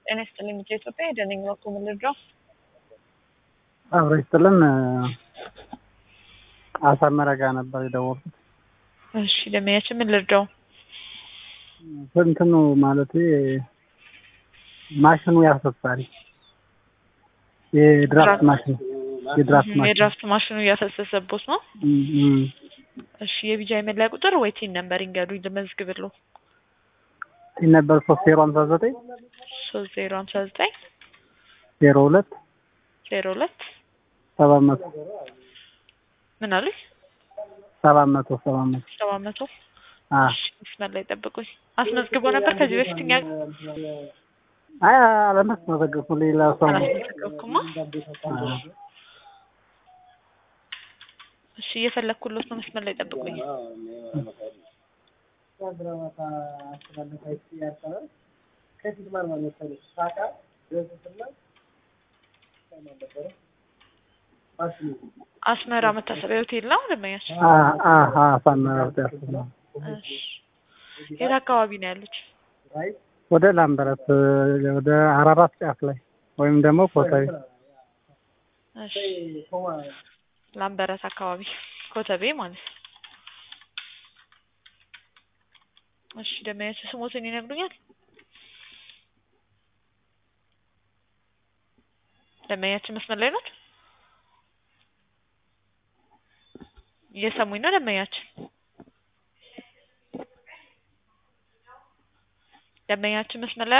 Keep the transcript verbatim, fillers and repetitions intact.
ጤና ይስጥልኝ ኢትዮጵያ የደነኝ ወኩ ምልድሮ አብሮ ይስጥልን አሳመረ ጋር ነበር የደወልኩት። እሺ ለሚያችን ምን ልርዳው? እንትኑ ማለት ማሽኑ ያፈሳል። የድራፍት ማሽኑ የድራፍት ማሽኑ የድራፍት ማሽኑ ያፈሰሰበት ነው። እሺ የቢጃይ መለያ ቁጥር ወይ ቲን ነምበር ይንገሩኝ ልመዝግብልዎ። ቲን ነምበር ሶስት ዜሮ አምሳ ዘጠኝ ሶስት ዜሮ አምሳ ዘጠኝ ዜሮ ሁለት ዜሮ ሁለት ሰባት መቶ ምን አለ? ሰባት መቶ ሰባት መቶ ሰባት መቶ አዎ መስመር ላይ ጠብቁኝ። አስመዝግቦ ነበር ከዚህ በፊት እኛ አይ አለመስመዘገብኩም ሌላ ሰው አላስመዘገብኩማ። እሺ እየፈለኩለት ነው። መስመር ላይ ጠብቁኝ። አስመራ መታሰቢያ ሆቴል ነው ለማያች? አዎ አዎ አስመራ ሆቴል ነው። እሺ የት አካባቢ ነው ያሉት? ወደ ላምበረት ወደ አራራት ጫፍ ላይ ወይም ደግሞ ኮተቤ። እሺ ላምበረት አካባቢ ኮተቤ ማለት ነው። እሺ ደመያች ስሞትን ይነግሩኛል? ደመያች መስመር ላይ ነው? እየሰሙኝ ነው ደመያች? ደመያች መስመር ላይ